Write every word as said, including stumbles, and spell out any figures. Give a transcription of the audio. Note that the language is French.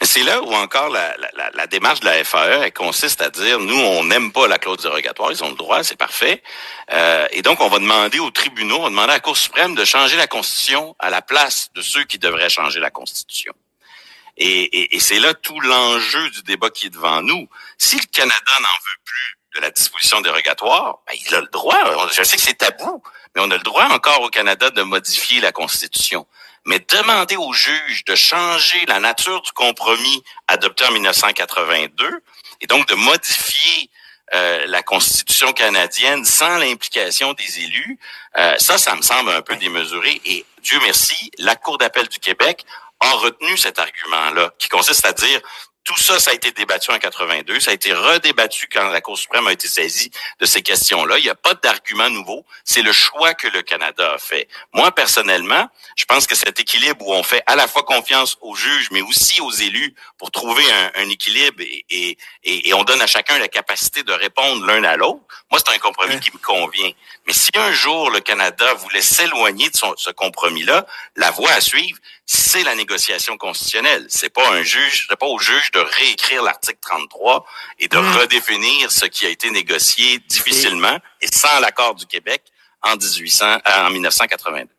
c'est là où encore la, la, la, la démarche de la F A E, elle consiste à dire, nous, on n'aime pas la clause dérogatoire, ils ont le droit, c'est parfait. Euh, et donc, on va demander aux tribunaux, on va demander à la Cour suprême de changer la Constitution à la place de ceux qui devraient changer la Constitution. Et, et, et c'est là tout l'enjeu du débat qui est devant nous. Si le Canada n'en veut plus de la disposition dérogatoire, ben, il a le droit. Je sais que c'est tabou, mais on a le droit encore au Canada de modifier la Constitution. Mais demander aux juges de changer la nature du compromis adopté en dix-neuf cent quatre-vingt-deux et donc de modifier euh, la Constitution canadienne sans l'implication des élus, euh, ça, ça me semble un peu démesuré. Et Dieu merci, la Cour d'appel du Québec a retenu cet argument-là, qui consiste à dire tout ça, ça a été débattu en quatre-vingt-deux, ça a été redébattu quand la Cour suprême a été saisie de ces questions-là. Il n'y a pas d'argument nouveau, c'est le choix que le Canada a fait. Moi, personnellement, je pense que cet équilibre où on fait à la fois confiance aux juges, mais aussi aux élus pour trouver un, un équilibre et, et, et, et on donne à chacun la capacité de répondre l'un à l'autre, moi, c'est un compromis ouais. qui me convient. Mais si un jour le Canada voulait s'éloigner de son, ce compromis-là, la voie à suivre, c'est la négociation constitutionnelle. C'est pas un juge, c'est pas au juge de réécrire l'article trente-trois et de mmh. redéfinir ce qui a été négocié difficilement et, et sans l'accord du Québec en dix-huit cents, euh, en dix-neuf cent quatre-vingt-deux.